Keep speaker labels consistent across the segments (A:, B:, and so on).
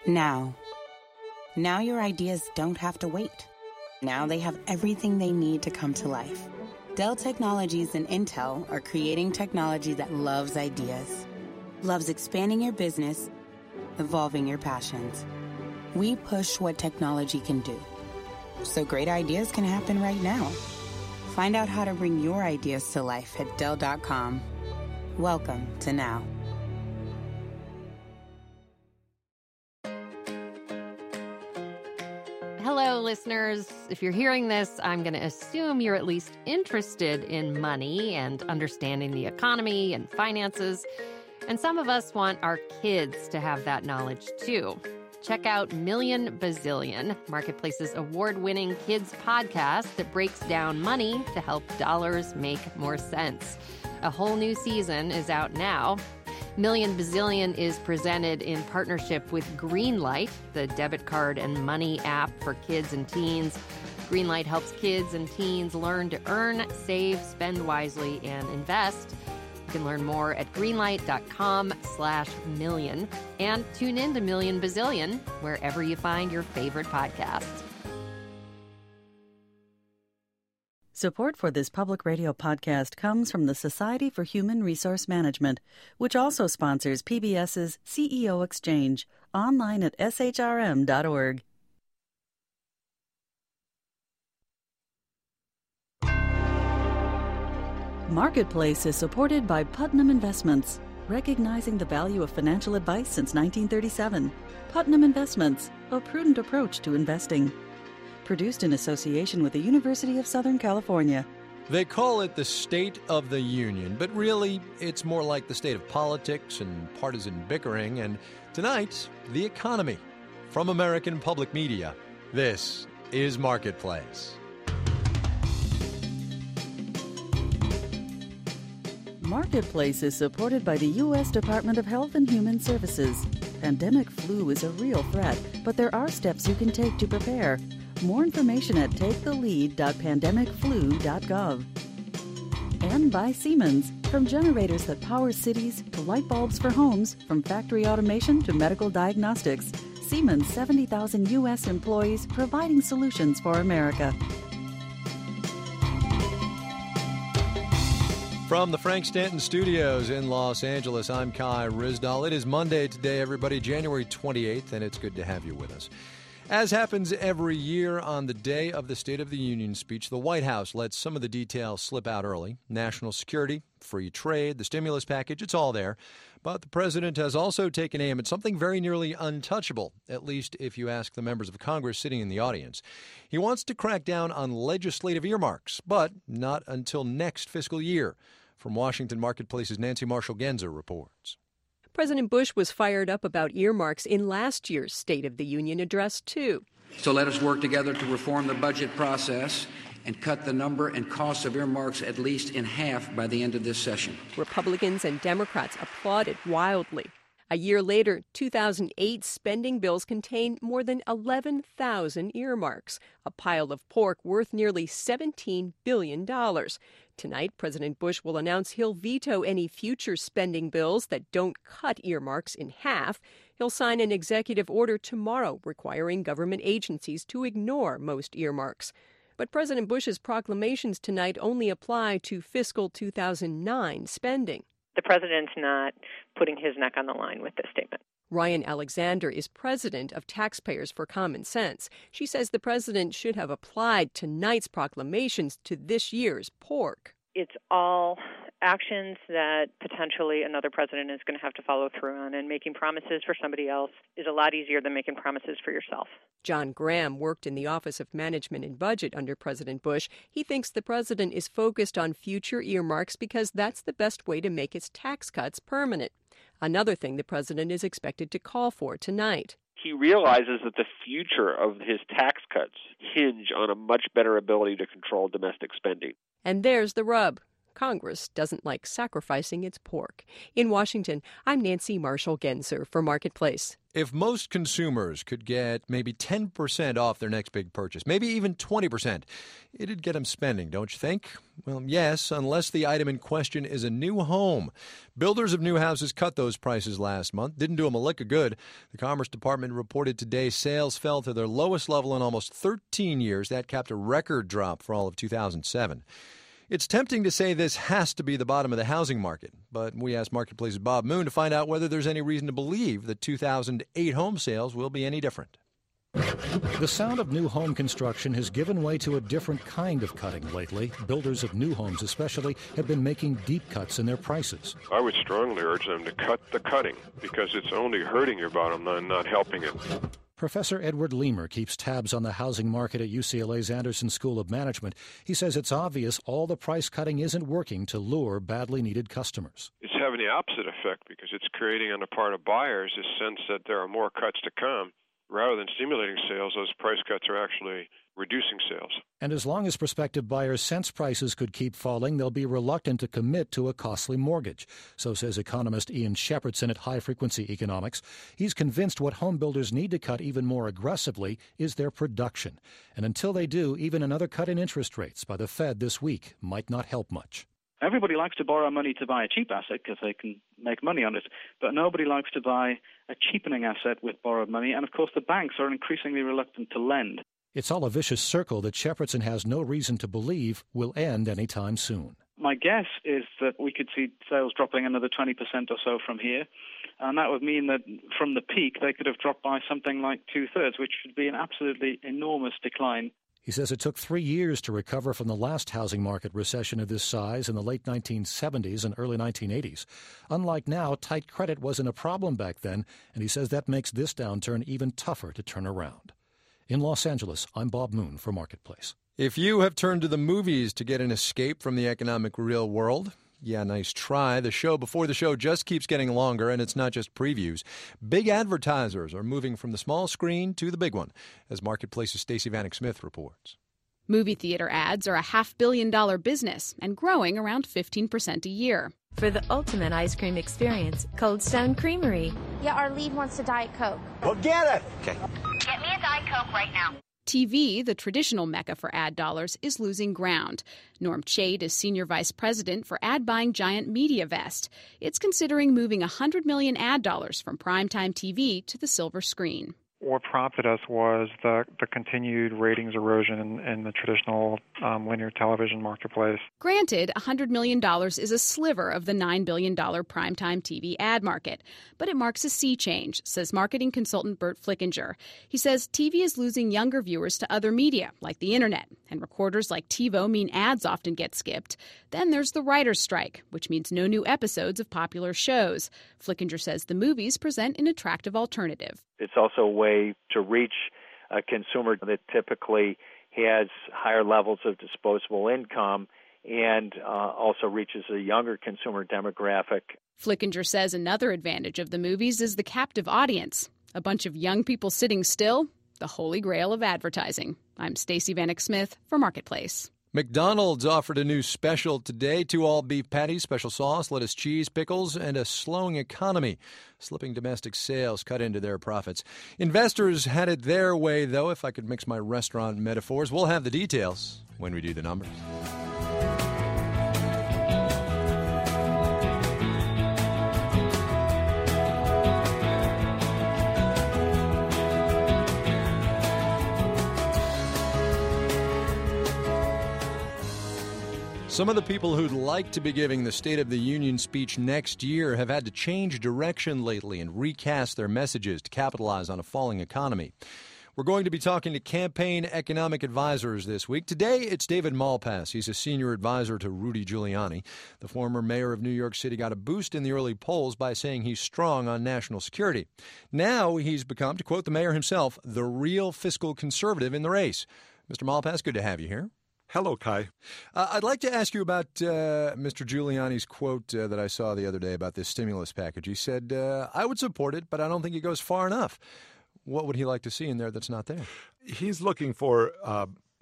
A: Now. Now your ideas don't have to wait. Now they have everything they need to come to life. Dell Technologies and Intel are creating technology that loves ideas, loves expanding your business, evolving your passions. We push what technology can do, so great ideas can happen right now. Find out how to bring your ideas to life at Dell.com. Welcome to Now.
B: Hello, listeners. If you're hearing this, I'm going to assume you're at least interested in money and understanding the economy and finances. And some of us want our kids to have that knowledge, too. Check out Million Bazillion, Marketplace's award-winning kids podcast that breaks down money to help dollars make more sense. A whole new season is out now. Million Bazillion is presented in partnership with Greenlight, the debit card and money app for kids and teens. Greenlight helps kids and teens learn to earn, save, spend wisely, and invest. You can learn more at greenlight.com/million and tune in to Million Bazillion wherever you find your favorite podcasts.
C: Support for this public radio podcast comes from the Society for Human Resource Management, which also sponsors PBS's CEO Exchange, online at shrm.org. Marketplace is supported by Putnam Investments, recognizing the value of financial advice since 1937. Putnam Investments, a prudent approach to investing. Produced in association with the University of Southern California.
D: They call it the State of the Union, but really it's more like the state of politics and partisan bickering. And tonight, the economy. From American Public Media, this is Marketplace.
C: Marketplace is supported by the U.S. Department of Health and Human Services. Pandemic flu is a real threat, but there are steps you can take to prepare. More information at takethelead.pandemicflu.gov. And by Siemens. From generators that power cities to light bulbs for homes, from factory automation to medical diagnostics, Siemens 70,000 U.S. employees providing solutions for America.
D: From the Frank Stanton Studios in Los Angeles, I'm Kai Ryssdal. It is Monday today, everybody, January 28th, and it's good to have you with us. As happens every year on the day of the State of the Union speech, the White House lets some of the details slip out early. National security, free trade, the stimulus package, it's all there. But the president has also taken aim at something very nearly untouchable, at least if you ask the members of Congress sitting in the audience. He wants to crack down on legislative earmarks, but not until next fiscal year. From Washington, Marketplace's Nancy Marshall-Genzer reports.
E: President Bush was fired up about earmarks in last year's State of the Union address, too.
F: So let us work together to reform the budget process and cut the number and cost of earmarks at least in half by the end of this session.
E: Republicans and Democrats applauded wildly. A year later, 2008 spending bills contain more than 11,000 earmarks, a pile of pork worth nearly $17 billion. Tonight, President Bush will announce he'll veto any future spending bills that don't cut earmarks in half. He'll sign an executive order tomorrow requiring government agencies to ignore most earmarks. But President Bush's proclamations tonight only apply to fiscal 2009 spending.
G: The president's not putting his neck on the line with this statement.
E: Ryan Alexander is president of Taxpayers for Common Sense. She says the president should have applied tonight's proclamations to this year's pork.
G: It's all actions that potentially another president is going to have to follow through on, and making promises for somebody else is a lot easier than making promises for yourself.
E: John Graham worked in the Office of Management and Budget under President Bush. He thinks the president is focused on future earmarks because that's the best way to make his tax cuts permanent. Another thing the president is expected to call for tonight.
H: He realizes that the future of his tax cuts hinge on a much better ability to control domestic spending.
E: And there's the rub. Congress doesn't like sacrificing its pork. In Washington, I'm Nancy Marshall-Genzer for Marketplace.
D: If most consumers could get maybe 10% off their next big purchase, maybe even 20%, it'd get them spending, don't you think? Well, yes, unless the item in question is a new home. Builders of new houses cut those prices last month. Didn't do them a lick of good. The Commerce Department reported today sales fell to their lowest level in almost 13 years. That capped a record drop for all of 2007. It's tempting to say this has to be the bottom of the housing market, but we asked Marketplace's Bob Moon to find out whether there's any reason to believe that 2008 home sales will be any different.
I: The sound of new home construction has given way to a different kind of cutting lately. Builders of new homes especially have been making deep cuts in their prices.
J: I would strongly urge them to cut the cutting because it's only hurting your bottom line, not helping it.
I: Professor Edward Leamer keeps tabs on the housing market at UCLA's Anderson School of Management. He says it's obvious all the price cutting isn't working to lure badly needed customers.
J: It's having the opposite effect because it's creating on the part of buyers this sense that there are more cuts to come. Rather than stimulating sales, those price cuts are actually reducing sales.
I: And as long as prospective buyers sense prices could keep falling, they'll be reluctant to commit to a costly mortgage. So says economist Ian Shepherdson at High Frequency Economics. He's convinced what home builders need to cut even more aggressively is their production. And until they do, even another cut in interest rates by the Fed this week might not help much.
K: Everybody likes to borrow money to buy a cheap asset because they can make money on it, but nobody likes to buy a cheapening asset with borrowed money, and of course the banks are increasingly reluctant to lend.
I: It's all a vicious circle that Shepherdson has no reason to believe will end anytime soon.
K: My guess is that we could see sales dropping another 20% or so from here, and that would mean that from the peak they could have dropped by something like two-thirds, which would be an absolutely enormous decline.
I: He says it took 3 years to recover from the last housing market recession of this size in the late 1970s and early 1980s. Unlike now, tight credit wasn't a problem back then, and he says that makes this downturn even tougher to turn around. In Los Angeles, I'm Bob Moon for Marketplace.
D: If you have turned to the movies to get an escape from the economic real world, yeah, nice try. The show before the show just keeps getting longer, and it's not just previews. Big advertisers are moving from the small screen to the big one, as Marketplace's Stacey Vanek Smith reports.
L: Movie theater ads are a $500 million business and growing around 15% a year.
M: For the ultimate ice cream experience, Cold Stone Creamery.
N: Yeah, our lead wants a Diet Coke.
O: Well, get it!
N: Okay. Get me a Diet Coke right now.
L: TV, the traditional mecca for ad dollars, is losing ground. Norm Chait is senior vice president for ad buying giant MediaVest. It's considering moving $100 million ad dollars from primetime TV to the silver screen.
P: What prompted us was the continued ratings erosion in the traditional linear television marketplace.
L: Granted, $100 million is a sliver of the $9 billion primetime TV ad market, but it marks a sea change, says marketing consultant Bert Flickinger. He says TV is losing younger viewers to other media, like the internet, and recorders like TiVo mean ads often get skipped. Then there's the writer's strike, which means no new episodes of popular shows. Flickinger says the movies present an attractive alternative.
Q: It's also a way to reach a consumer that typically has higher levels of disposable income and also reaches a younger consumer demographic.
L: Flickinger says another advantage of the movies is the captive audience. A bunch of young people sitting still, the holy grail of advertising. I'm Stacey Vanek Smith for Marketplace.
D: McDonald's offered a new special today, 2 all-beef patties, special sauce, lettuce, cheese, pickles, and a slowing economy. Slipping domestic sales cut into their profits. Investors had it their way, though, if I could mix my restaurant metaphors. We'll have the details when we do the numbers. Some of the people who'd like to be giving the State of the Union speech next year have had to change direction lately and recast their messages to capitalize on a falling economy. We're going to be talking to campaign economic advisors this week. Today, it's David Malpass. He's a senior advisor to Rudy Giuliani. The former mayor of New York City got a boost in the early polls by saying he's strong on national security. Now he's become, to quote the mayor himself, the real fiscal conservative in the race. Mr. Malpass, good to have you here.
R: Hello, Kai.
D: I'd like to ask you about Mr. Giuliani's quote that I saw the other day about this stimulus package. He said, I would support it, but I don't think it goes far enough. What would he like to see in there that's not there?
R: He's looking for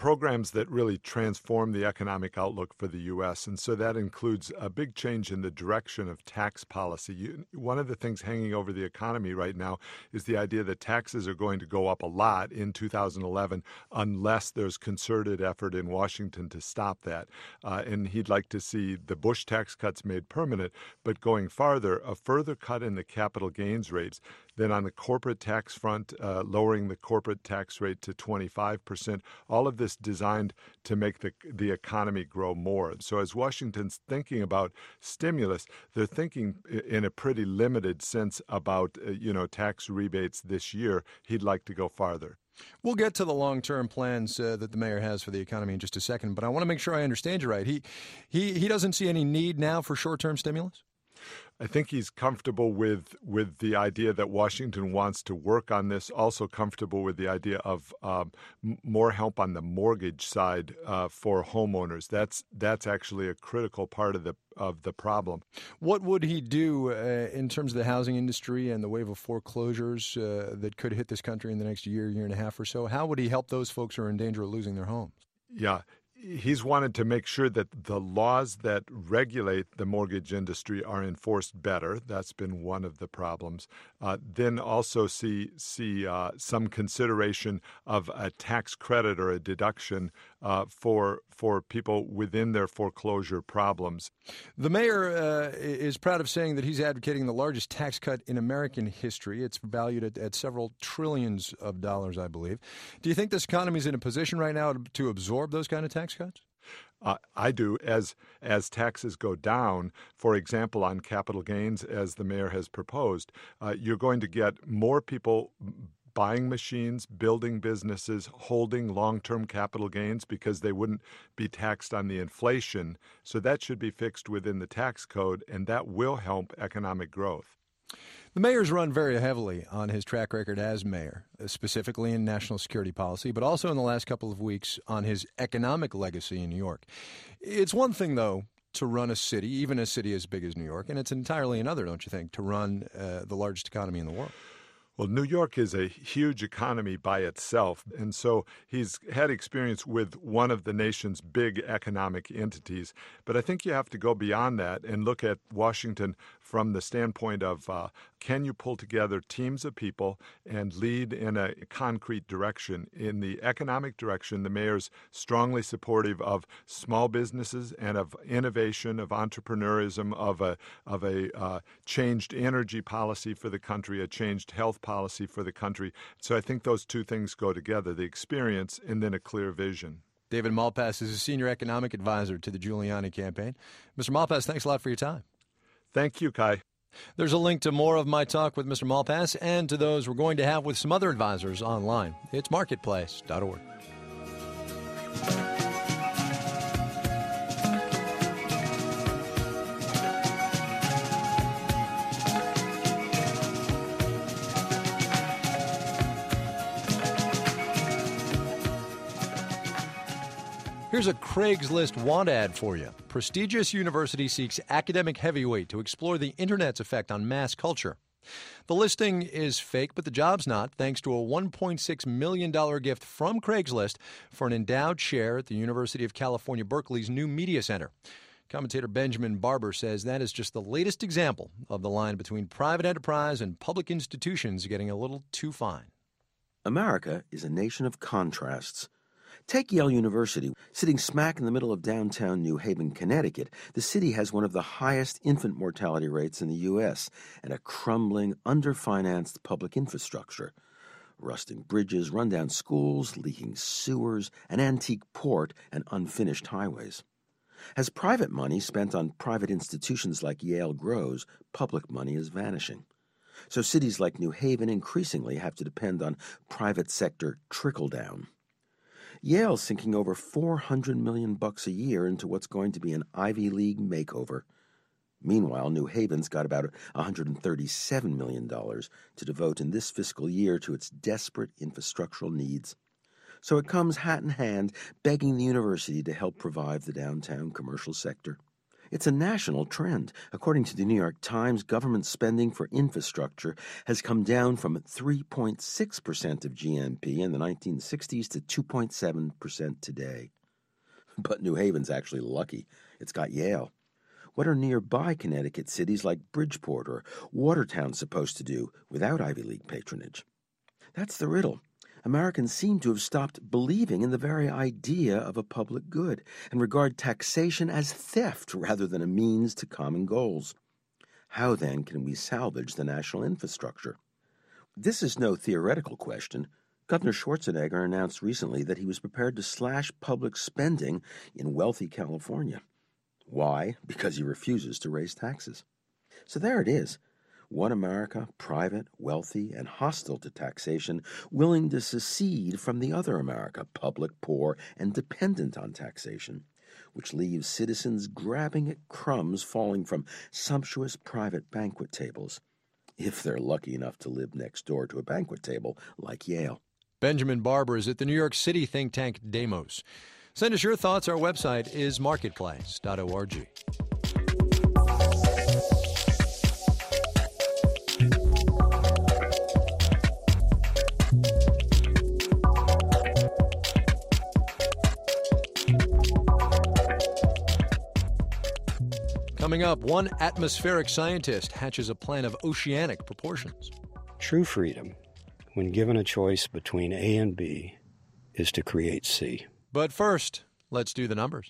O: programs that really transform the economic outlook for the U.S., and so that includes a big change in the direction of tax policy. One of the things hanging over the economy right now is the idea that taxes are going to go up a lot in 2011 unless there's concerted effort in Washington to stop that. And he'd like to see the Bush tax cuts made permanent, but going farther, a further cut in the capital gains rates. Then on the corporate tax front, lowering the corporate tax rate to 25%, all of this designed to make the economy grow more. So as Washington's thinking about stimulus, they're thinking in a pretty limited sense about, tax rebates this year. He'd like to go farther.
D: We'll get to the long-term plans that the mayor has for the economy in just a second, but I want to make sure I understand you right. He doesn't see any need now for short-term stimulus?
O: I think he's comfortable with the idea that Washington wants to work on this, also comfortable with the idea of more help on the mortgage side for homeowners. That's actually a critical part of the problem.
D: What would he do in terms of the housing industry and the wave of foreclosures that could hit this country in the next year and a half or so? How would he help those folks who are in danger of losing their homes?
O: Yeah. He's wanted to make sure that the laws that regulate the mortgage industry are enforced better. That's been one of the problems. Then also see some consideration of a tax credit or a deduction for people within their foreclosure problems.
D: The mayor is proud of saying that he's advocating the largest tax cut in American history. It's valued at several trillions of dollars, I believe. Do you think this economy is in a position right now to absorb those kind of tax cuts?
O: I do. As taxes go down, for example, on capital gains, as the mayor has proposed, you're going to get more people buying machines, building businesses, holding long-term capital gains because they wouldn't be taxed on the inflation. So that should be fixed within the tax code, and that will help economic growth.
D: The mayor's run very heavily on his track record as mayor, specifically in national security policy, but also in the last couple of weeks on his economic legacy in New York. It's one thing, though, to run a city, even a city as big as New York, and it's entirely another, don't you think, to run the largest economy in the world.
O: Well, New York is a huge economy by itself, and so he's had experience with one of the nation's big economic entities. But I think you have to go beyond that and look at Washington from the standpoint of can you pull together teams of people and lead in a concrete direction? In the economic direction, the mayor's strongly supportive of small businesses and of innovation, of entrepreneurism, of a changed energy policy for the country, a changed health policy for the country. So I think those two things go together, the experience and then a clear vision.
D: David Malpass is a senior economic advisor to the Giuliani campaign. Mr. Malpass, thanks a lot for your time.
O: Thank you, Kai.
D: There's a link to more of my talk with Mr. Malpass and to those we're going to have with some other advisors online. It's marketplace.org. Here's a Craigslist want ad for you. Prestigious university seeks academic heavyweight to explore the Internet's effect on mass culture. The listing is fake, but the job's not, thanks to a $1.6 million gift from Craigslist for an endowed chair at the University of California, Berkeley's new media center. Commentator Benjamin Barber says that is just the latest example of the line between private enterprise and public institutions getting a little too fine.
R: America is a nation of contrasts. Take Yale University. Sitting smack in the middle of downtown New Haven, Connecticut, the city has one of the highest infant mortality rates in the U.S. and a crumbling, underfinanced public infrastructure. Rusting bridges, rundown schools, leaking sewers, an antique port, and unfinished highways. As private money spent on private institutions like Yale grows, public money is vanishing. So cities like New Haven increasingly have to depend on private sector trickle-down. Yale's sinking over $400 million a year into what's going to be an Ivy League makeover. Meanwhile, New Haven's got about $137 million to devote in this fiscal year to its desperate infrastructural needs. So it comes hat in hand, begging the university to help revive the downtown commercial sector. It's a national trend. According to the New York Times, government spending for infrastructure has come down from 3.6% of GNP in the 1960s to 2.7% today. But New Haven's actually lucky. It's got Yale. What are nearby Connecticut cities like Bridgeport or Watertown supposed to do without Ivy League patronage? That's the riddle. Americans seem to have stopped believing in the very idea of a public good and regard taxation as theft rather than a means to common goals. How, then, can we salvage the national infrastructure? This is no theoretical question. Governor Schwarzenegger announced recently that he was prepared to slash public spending in wealthy California. Why? Because he refuses to raise taxes. So there it is. One America, private, wealthy, and hostile to taxation, willing to secede from the other America, public, poor, and dependent on taxation, which leaves citizens grabbing at crumbs falling from sumptuous private banquet tables, if they're lucky enough to live next door to a banquet table like Yale.
D: Benjamin Barber is at the New York City think tank Demos. Send us your thoughts. Our website is marketplace.org. Coming up, one atmospheric scientist hatches a plan of oceanic proportions.
S: True freedom, when given a choice between A and B, is to create C.
D: But first, let's do the numbers.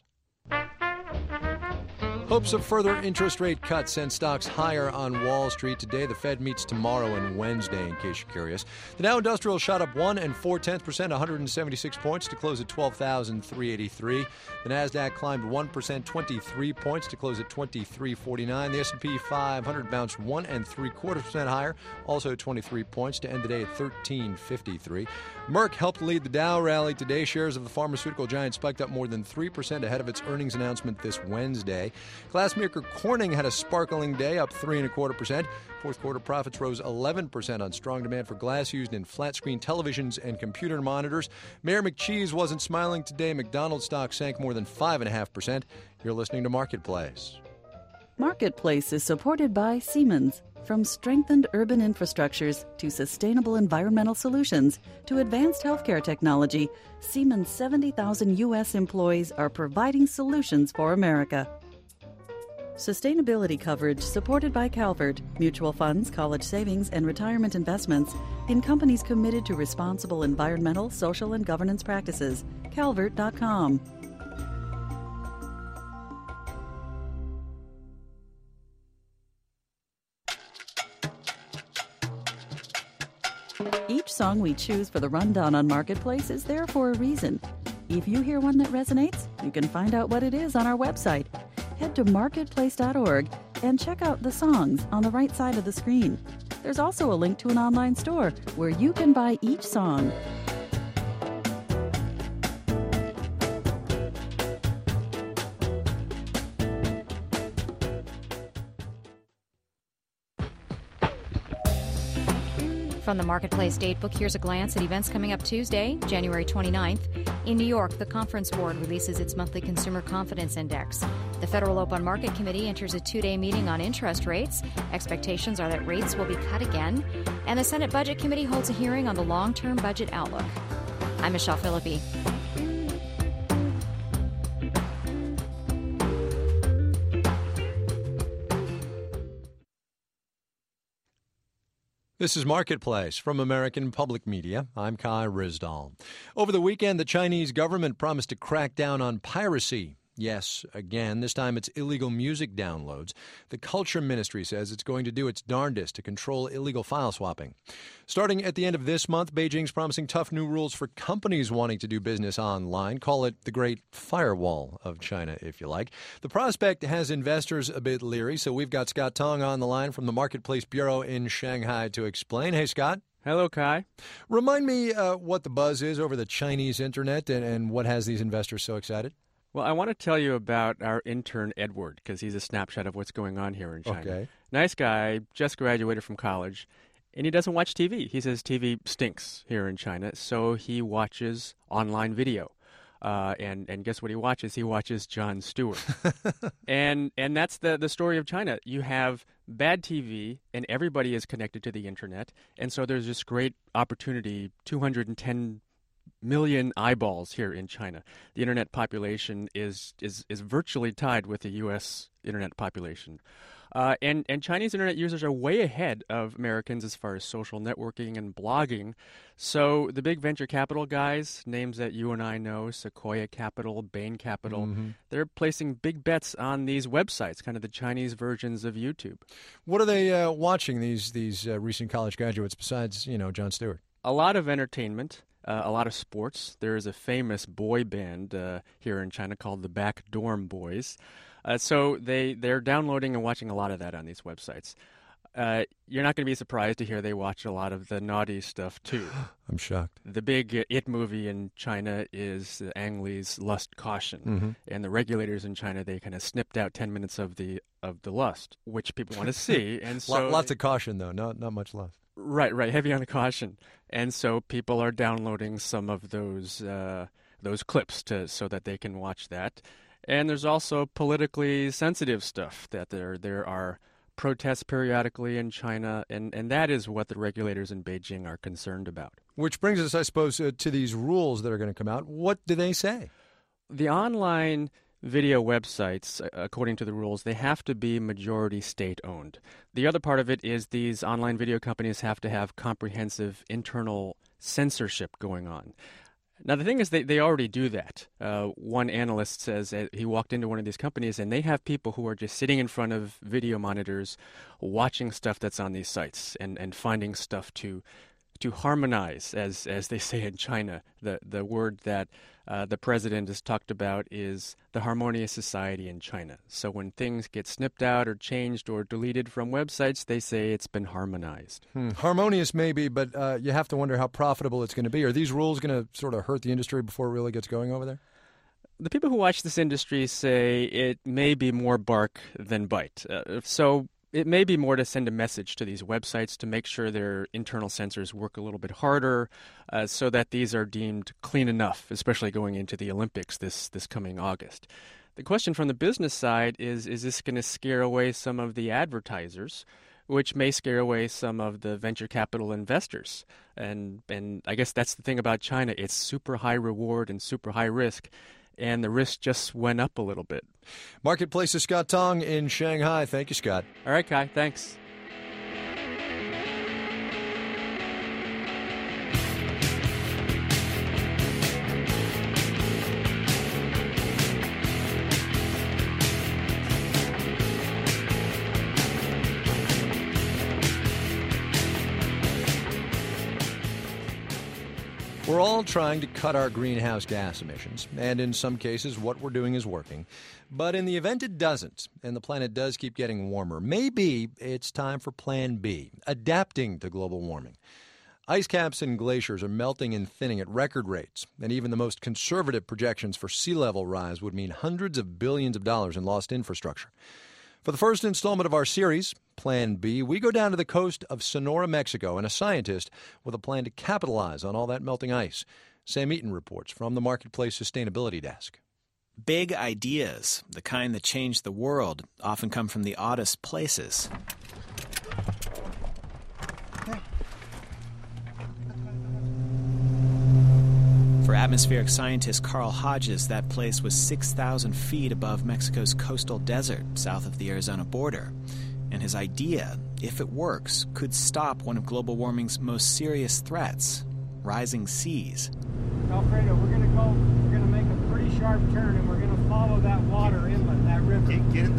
D: Hopes of further interest rate cuts send stocks higher on Wall Street today. The Fed meets tomorrow and Wednesday, in case you're curious. The Dow Industrial shot up 1 0.4%, 176 points to close at 12,383. The Nasdaq climbed 1%, 23 points to close at 2349. The S&P 500 bounced 1 3/4% higher, also 23 points to end the day at 1353. Merck helped lead the Dow rally today. Shares of the pharmaceutical giant spiked up more than 3% ahead of its earnings announcement this Wednesday. Glassmaker Corning had a sparkling day, up 3 1/4%. Fourth quarter profits rose 11% on strong demand for glass used in flat-screen televisions and computer monitors. Mayor McCheese wasn't smiling today. McDonald's stock sank more than 5.5%. You're listening to Marketplace.
C: Marketplace is supported by Siemens. From strengthened urban infrastructures to sustainable environmental solutions to advanced healthcare technology, Siemens' 70,000 U.S. employees are providing solutions for America. Sustainability coverage supported by Calvert, mutual funds, college savings, and retirement investments in companies committed to responsible environmental, social, and governance practices. Calvert.com. Each song we choose for the rundown on Marketplace is there for a reason. If you hear one that resonates, you can find out what it is on our website. Head to marketplace.org and check out the songs on the right side of the screen. There's also a link to an online store where you can buy each song.
T: From the Marketplace Datebook, here's a glance at events coming up Tuesday, January 29th. In New York, the Conference Board releases its monthly Consumer Confidence Index. The Federal Open Market Committee enters a two-day meeting on interest rates. Expectations are that rates will be cut again. And the Senate Budget Committee holds a hearing on the long-term budget outlook. I'm Michelle Philippi.
D: This is Marketplace from American Public Media. I'm Kai Ryssdal. Over the weekend, the Chinese government promised to crack down on piracy. Yes, again, this time it's illegal music downloads. The Culture Ministry says it's going to do its darndest to control illegal file swapping. Starting at the end of this month, Beijing's promising tough new rules for companies wanting to do business online. Call it the Great Firewall of China, if you like. The prospect has investors a bit leery, so we've got Scott Tong on the line from the Marketplace Bureau in Shanghai to explain. Hey, Scott.
U: Hello, Kai.
D: Remind me what the buzz is over the Chinese internet and what has these investors so excited.
U: Well, I want to tell you about our intern, Edward, because he's a snapshot of what's going on here in China.
D: Okay.
U: Nice guy, just graduated from college, and he doesn't watch TV. He says TV stinks here in China, so he watches online video. And guess what he watches? He watches Jon Stewart. and that's the story of China. You have bad TV, and everybody is connected to the internet. And so there's this great opportunity, 210 million eyeballs here in China. The internet population is virtually tied with the U.S. internet population. And Chinese internet users are way ahead of Americans as far as social networking and blogging. So the big venture capital guys, names that you and I know, Sequoia Capital, Bain Capital, they're placing big bets on these websites, kind of the Chinese versions of YouTube.
D: What are they watching, these recent college graduates, besides, Jon Stewart?
U: A lot of entertainment. A lot of sports. There is a famous boy band here in China called the Back Dorm Boys. So they're downloading and watching a lot of that on these websites. You're not going to be surprised to hear they watch a lot of the naughty stuff, too.
D: I'm shocked.
U: The big It movie in China is Ang Lee's Lust Caution. And the regulators in China, they kind of snipped out 10 minutes of the lust, which people want to see. And so
D: lots of caution, though, not much lust.
U: Right, heavy on the caution. And so people are downloading some of those clips so that they can watch that. And there's also politically sensitive stuff, that there are protests periodically in China, and that is what the regulators in Beijing are concerned about.
D: Which brings us, I suppose, to these rules that are going to come out. What do they say?
U: The online video websites, according to the rules, they have to be majority state-owned. The other part of it is these online video companies have to have comprehensive internal censorship going on. Now, the thing is, they already do that. One analyst says he walked into one of these companies, and they have people who are just sitting in front of video monitors watching stuff that's on these sites and finding stuff to harmonize, as they say in China. The word that the president has talked about is the harmonious society in China. So when things get snipped out or changed or deleted from websites, they say it's been harmonized.
D: Harmonious maybe, but you have to wonder how profitable it's going to be. Are these rules going to sort of hurt the industry before it really gets going over there?
U: The people who watch this industry say it may be more bark than bite. So it may be more to send a message to these websites to make sure their internal censors work a little bit harder so that these are deemed clean enough, especially going into the Olympics this coming August. The question from the business side is this going to scare away some of the advertisers, which may scare away some of the venture capital investors? And I guess that's the thing about China. It's super high reward and super high risk. And the risk just went up a little bit.
D: Marketplace's Scott Tong in Shanghai. Thank you, Scott.
U: All right, Kai. Thanks.
D: We're all trying to cut our greenhouse gas emissions, and in some cases what we're doing is working. But in the event it doesn't, and the planet does keep getting warmer, maybe it's time for Plan B, adapting to global warming. Ice caps and glaciers are melting and thinning at record rates, and even the most conservative projections for sea level rise would mean hundreds of billions of dollars in lost infrastructure. For the first installment of our series, Plan B, we go down to the coast of Sonora, Mexico, and a scientist with a plan to capitalize on all that melting ice. Sam Eaton reports from the Marketplace Sustainability Desk.
A: Big ideas, the kind that change the world, often come from the oddest places. For atmospheric scientist Carl Hodges, that place was 6,000 feet above Mexico's coastal desert, south of the Arizona border. And his idea, if it works, could stop one of global warming's most serious threats, rising seas.
V: Alfredo, we're going to make a pretty sharp turn, and we're going to follow that water inlet, that river.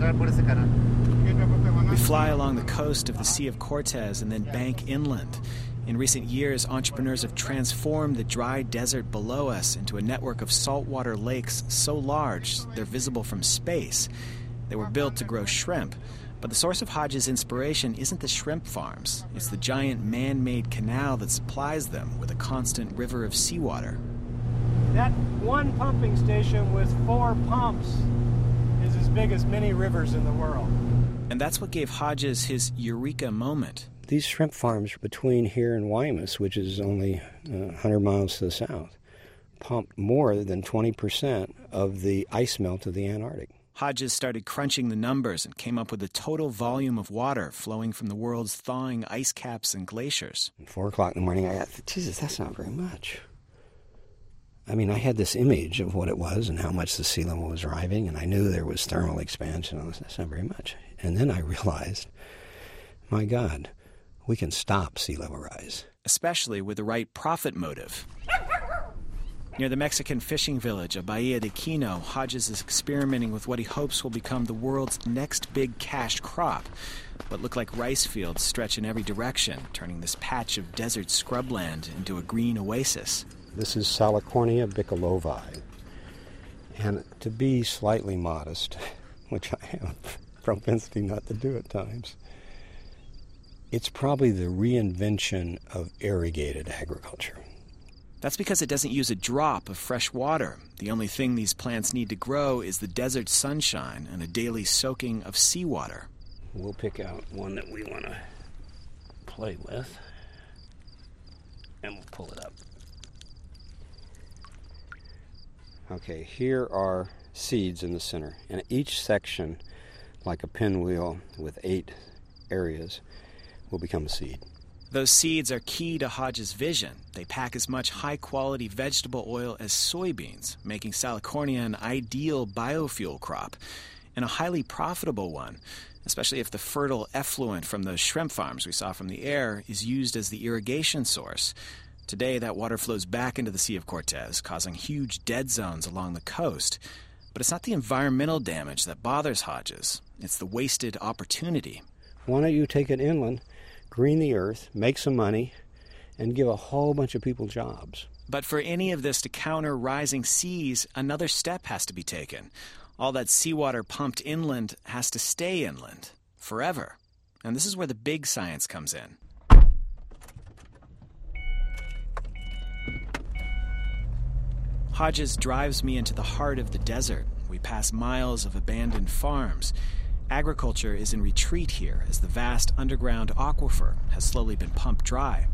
A: We fly along the coast of the Sea of Cortez and then bank inland. In recent years, entrepreneurs have transformed the dry desert below us into a network of saltwater lakes so large they're visible from space. They were built to grow shrimp. But the source of Hodges' inspiration isn't the shrimp farms. It's the giant man-made canal that supplies them with a constant river of seawater.
V: That one pumping station with 4 pumps is as big as many rivers in the world.
A: And that's what gave Hodges his eureka moment.
S: These shrimp farms between here and Guaymas, which is only 100 miles to the south, pumped more than 20% of the ice melt of the Antarctic.
A: Hodges started crunching the numbers and came up with the total volume of water flowing from the world's thawing ice caps and glaciers.
S: At 4 o'clock in the morning, I thought, Jesus, that's not very much. I mean, I had this image of what it was and how much the sea level was rising, and I knew there was thermal expansion. I was, that's not very much. And then I realized, my God, we can stop sea level rise.
A: Especially with the right profit motive. Near the Mexican fishing village of Bahia de Quino, Hodges is experimenting with what he hopes will become the world's next big cash crop. What look like rice fields stretch in every direction, turning this patch of desert scrubland into a green oasis.
S: This is Salicornia bicollovi. And to be slightly modest, which I have propensity not to do at times, it's probably the reinvention of irrigated agriculture.
A: That's because it doesn't use a drop of fresh water. The only thing these plants need to grow is the desert sunshine and a daily soaking of seawater.
S: We'll pick out one that we want to play with, and we'll pull it up. Okay, here are seeds in the center, and each section, like a pinwheel with 8 areas, will become a seed.
A: Those seeds are key to Hodges' vision. They pack as much high-quality vegetable oil as soybeans, making Salicornia an ideal biofuel crop, and a highly profitable one, especially if the fertile effluent from those shrimp farms we saw from the air is used as the irrigation source. Today, that water flows back into the Sea of Cortez, causing huge dead zones along the coast. But it's not the environmental damage that bothers Hodges. It's the wasted opportunity.
S: Why don't you take it inland, green the earth, make some money, and give a whole bunch of people jobs?
A: But for any of this to counter rising seas, another step has to be taken. All that seawater pumped inland has to stay inland, forever. And this is where the big science comes in. Hodges drives me into the heart of the desert. We pass miles of abandoned farms. Agriculture is in retreat here as the vast underground aquifer has slowly been pumped dry.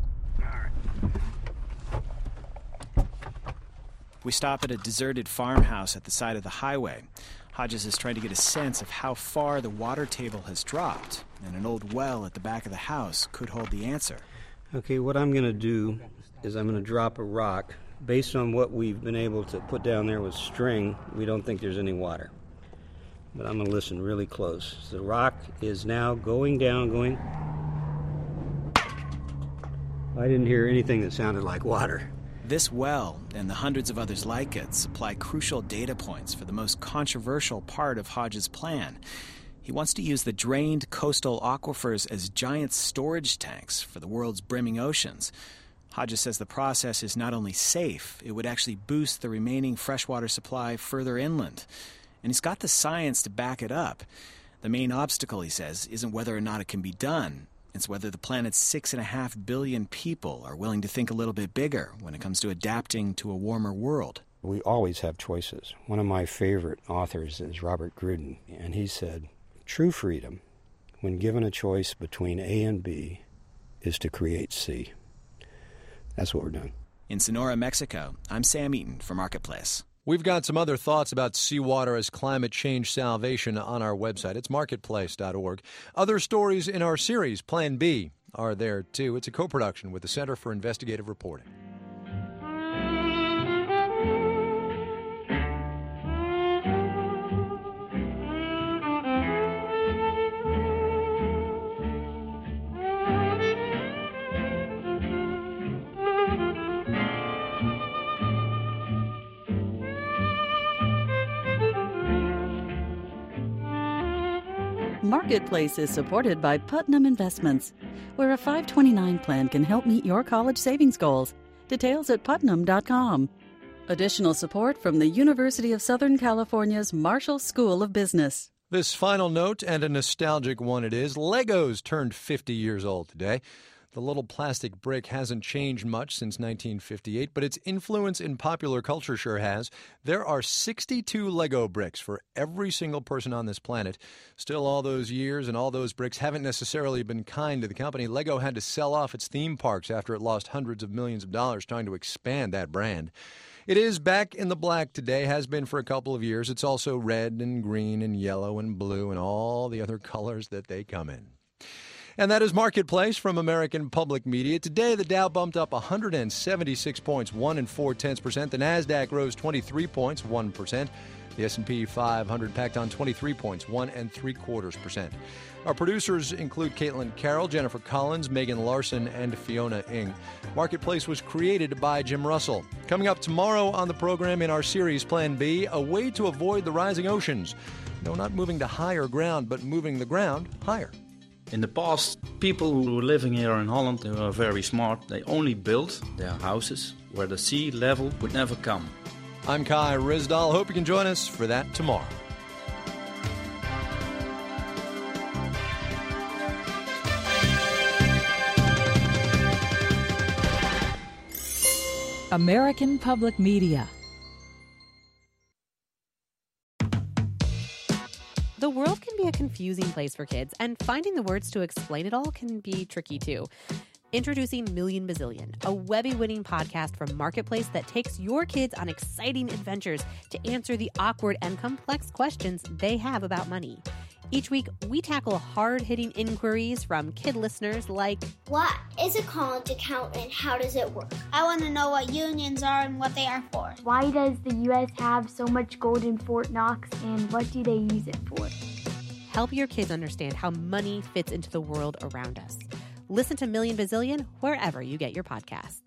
A: We stop at a deserted farmhouse at the side of the highway. Hodges is trying to get a sense of how far the water table has dropped, and an old well at the back of the house could hold the answer.
S: Okay, what I'm going to do is I'm going to drop a rock. Based on what we've been able to put down there with string, we don't think there's any water. But I'm going to listen really close. The rock is now going down, going... I didn't hear anything that sounded like water.
A: This well, and the hundreds of others like it, supply crucial data points for the most controversial part of Hodges' plan. He wants to use the drained coastal aquifers as giant storage tanks for the world's brimming oceans. Hodges says the process is not only safe, it would actually boost the remaining freshwater supply further inland. And he's got the science to back it up. The main obstacle, he says, isn't whether or not it can be done. It's whether the planet's 6.5 billion people are willing to think a little bit bigger when it comes to adapting to a warmer world.
S: We always have choices. One of my favorite authors is Robert Grudin, and he said, true freedom, when given a choice between A and B, is to create C. That's what we're doing.
A: In Sonora, Mexico, I'm Sam Eaton for Marketplace.
D: We've got some other thoughts about seawater as climate change salvation on our website. It's marketplace.org. Other stories in our series, Plan B, are there too. It's a co-production with the Center for Investigative Reporting.
C: Marketplace is supported by Putnam Investments, where a 529 plan can help meet your college savings goals. Details at putnam.com. Additional support from the University of Southern California's Marshall School of Business.
D: This final note, and a nostalgic one it is, Legos turned 50 years old today. The little plastic brick hasn't changed much since 1958, but its influence in popular culture sure has. There are 62 Lego bricks for every single person on this planet. Still, all those years and all those bricks haven't necessarily been kind to the company. Lego had to sell off its theme parks after it lost hundreds of millions of dollars trying to expand that brand. It is back in the black today, has been for a couple of years. It's also red and green and yellow and blue and all the other colors that they come in. And that is Marketplace from American Public Media. Today, the Dow bumped up 176 points, 1 4/10%. The NASDAQ rose 23 points, 1%. The S&P 500 packed on 23 points, 1 3/4%. Our producers include Caitlin Carroll, Jennifer Collins, Megan Larson, and Fiona Ng. Marketplace was created by Jim Russell. Coming up tomorrow on the program in our series Plan B, a way to avoid the rising oceans. No, not moving to higher ground, but moving the ground higher.
B: In the past, people who were living here in Holland, they were very smart. They only built their houses where the sea level would never come.
D: I'm Kai Ryssdal. Hope you can join us for that tomorrow.
F: American Public Media.
W: The world can be a confusing place for kids, and finding the words to explain it all can be tricky too. Introducing Million Bazillion, a Webby-winning podcast from Marketplace that takes your kids on exciting adventures to answer the awkward and complex questions they have about money. Each week, we tackle hard-hitting inquiries from kid listeners like,
X: what is a college account and how does it work? I want to know what unions are and what they are for.
Y: Why does the U.S. have so much gold in Fort Knox and what do they use it for?
W: Help your kids understand how money fits into the world around us. Listen to Million Bazillion wherever you get your podcasts.